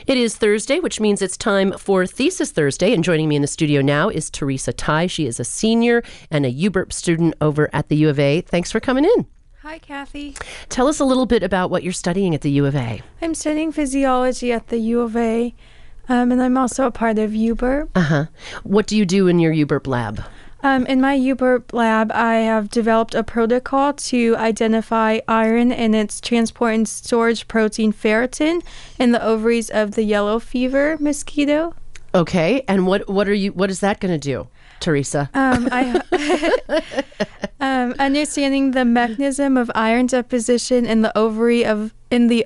It is Thursday, which means it's time for Thesis Thursday. And joining me in the studio now is Teresa Tai. She is a senior and a UBURP student over at the U of A. Thanks for coming in. Hi, Kathy. Tell us a little bit about what you're studying at the U of A. I'm studying physiology at the U of A, and I'm also a part of UBURP. What do you do in your UBURP lab? In my UBURP lab, I have developed a protocol to identify iron and its transport and storage protein ferritin in the ovaries of the yellow fever mosquito. Okay, and what is that going to do, Teresa? Understanding the mechanism of iron deposition in the ovary of these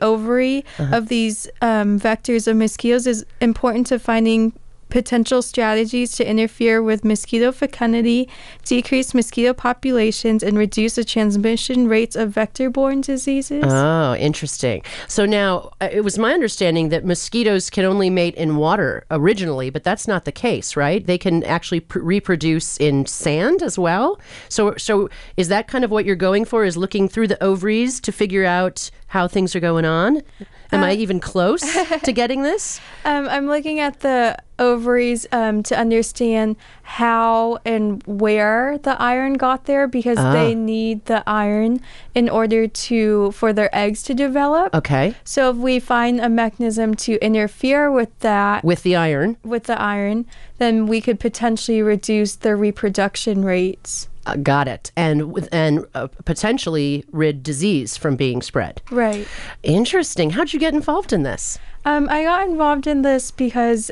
vectors of mosquitoes is important to finding potential strategies to interfere with mosquito fecundity, decrease mosquito populations, and reduce the transmission rates of vector-borne diseases. Oh, interesting. So now, it was my understanding that mosquitoes can only mate in water originally, but that's not the case, right? They can actually reproduce in sand as well? So is that kind of what you're going for, is looking through the ovaries to figure out how things are going on? Am I even close to getting this? I'm looking at the ovaries to understand how and where the iron got there, because they need the iron in order for their eggs to develop. Okay. So if we find a mechanism to interfere with that, with the iron, then we could potentially reduce their reproduction rates. Got it. And potentially rid disease from being spread. Right. Interesting. How'd you get involved in this? I got involved in this because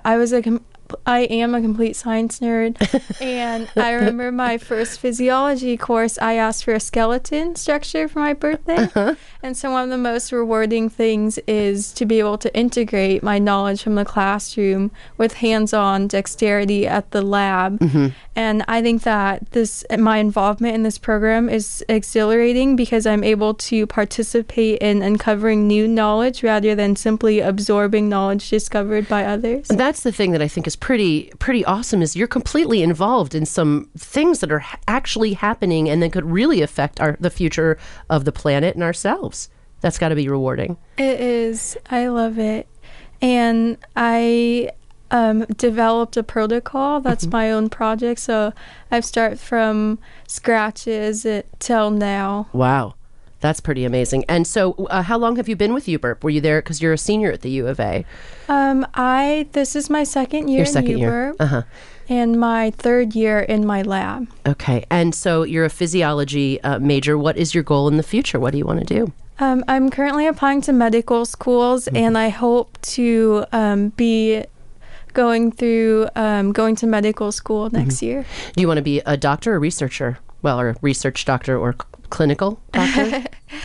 I am a complete science nerd, and I remember my first physiology course, I asked for a skeleton structure for my birthday, and so one of the most rewarding things is to be able to integrate my knowledge from the classroom with hands-on dexterity at the lab, and I think that my involvement in this program is exhilarating because I'm able to participate in uncovering new knowledge rather than simply absorbing knowledge discovered by others. That's the thing that I think is pretty awesome, is you're completely involved in some things that are actually happening and that could really affect the future of the planet and ourselves. That's got to be rewarding. It is. I love it. And I developed a protocol that's my own project, so I've started from scratches till now. Wow. That's pretty amazing. And so how long have you been with UBURP? Were you there because you're a senior at the U of A? This is my second year in UBURP. And my third year in my lab. Okay. And so you're a physiology major. What is your goal in the future? What do you want to do? I'm currently applying to medical schools, and I hope to be going to medical school next year. Do you want to be a doctor or researcher? Well, or a research doctor or clinical doctor?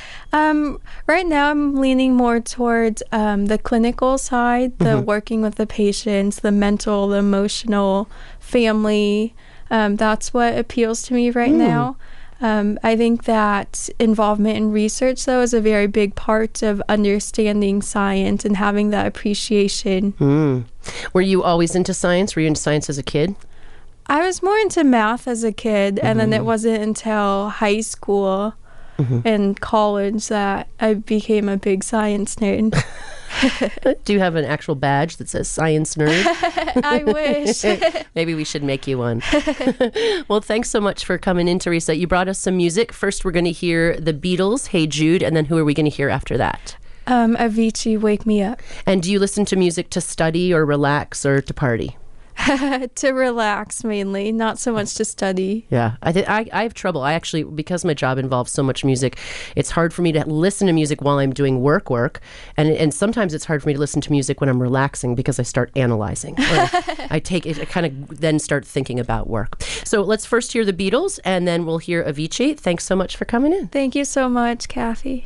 Right now I'm leaning more towards the clinical side, the working with the patients, the mental, the emotional, family. That's what appeals to me right now. I think that involvement in research, though, is a very big part of understanding science and having that appreciation. Were you always into science? Were you into science as a kid? I was more into math as a kid, and then it wasn't until high school and college that I became a big science nerd. Do you have an actual badge that says science nerd? I wish. Maybe we should make you one. Well, thanks so much for coming in, Teresa. You brought us some music. First, we're going to hear the Beatles, Hey Jude, and then who are we going to hear after that? Avicii, Wake Me Up. And do you listen to music to study or relax or to party? To relax mainly, not so much to study. Yeah, I have trouble. I actually, because my job involves so much music, it's hard for me to listen to music while I'm doing work, and sometimes it's hard for me to listen to music when I'm relaxing because I start analyzing. I kind of then start thinking about work. So let's first hear the Beatles, and then we'll hear Avicii. Thanks so much for coming in. Thank you so much, Kathy.